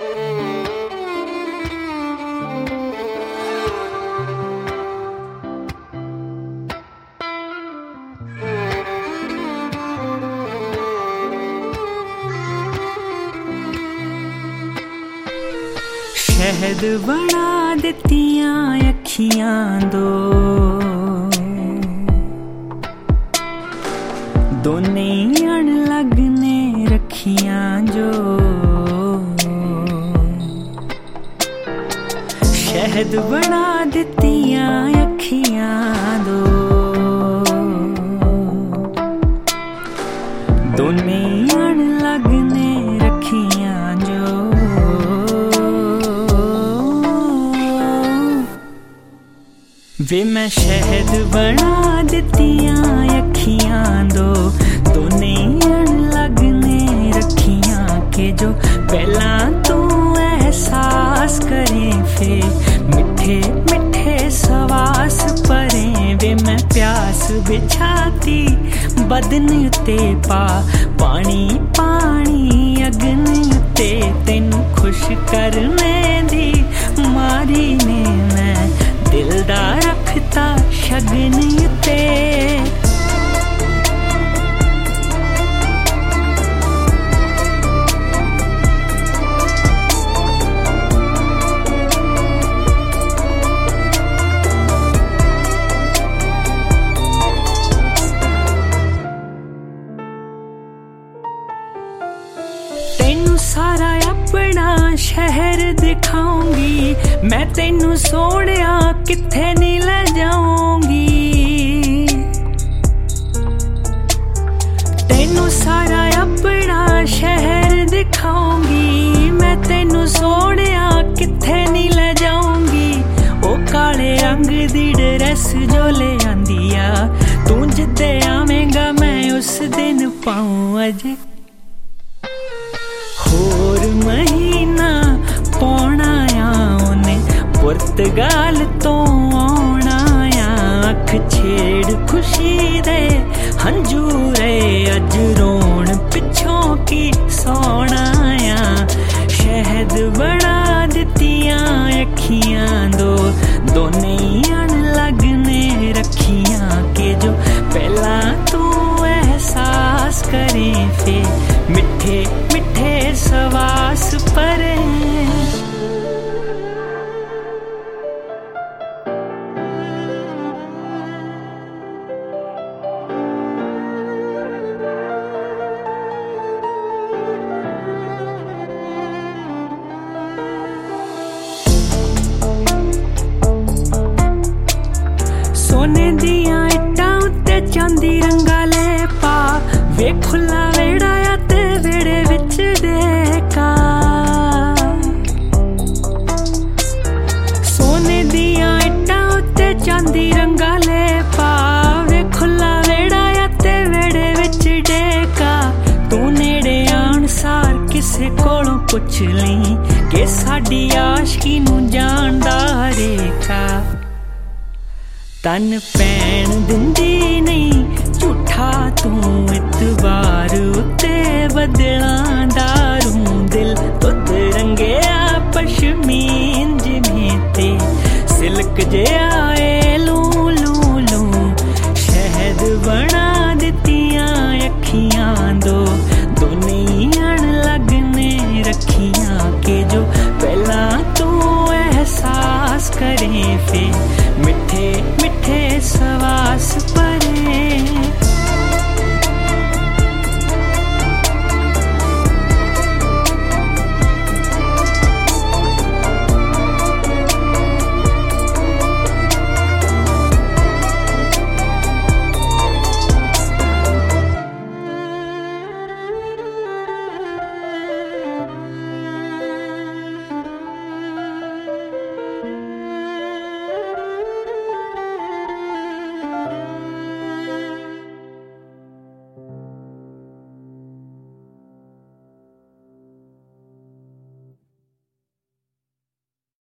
शहद बना दित्तियां अखियां दोने अनलग ने रखियां जो शहद बना दित्तियां अखियां दोने अनलग ने रखियां जो वे मैं शहद बना दित्तियां अखियां दोने अनलग ने रखियां के जो पहला तू एहसास करे फे मिठे मिठे सवास परे वे मैं प्यास बिछाती बदन उते पा पानी पानी अगन उते तेनू खुश करने दी मारी ने मैं दिलदा रखता शगन उते तेनू सारा अपना शहर दिखाऊंगी मैं तेनू सोनिया किथे नहीं ले जाऊंगी तेनू सारा अपना शहर दिखाऊंगी मैं तेनू सोनिया किथे नहीं ले जाऊंगी ओ काले रंग दी ड्रेस जो ले आंदी आ तू जिद्दे आवेंगा मैं उस दिन पाऊं अजे होर महीना पौना आ उन्हें पुर्तगाल तो आना आ अख छेड़ खुशी दे हंजूरे अज रोण पिछों की सोना आ शहद बना दित्तियां अखियां दोने अनलग ने रखियां के जो पहला तू एहसास करे फे मिठे मिठे सवास परे सोने दियां इट्टां उत्ते चांदी रंगा ले पा वे खुला वेड़ा आ ते वेड़े विच डेका सोने दियां इट्टां उत्ते चांदी रंगा ले पा वे खुला वेड़ा आ ते वेड़े विच डेका तू नेड़े आण सार किसे कोलों पुछ लई कि साडी आशिकी नूं जानदा रेखा तन पैण दिंदी नहीं झूठा तू इतबार उत्ते बदलां दा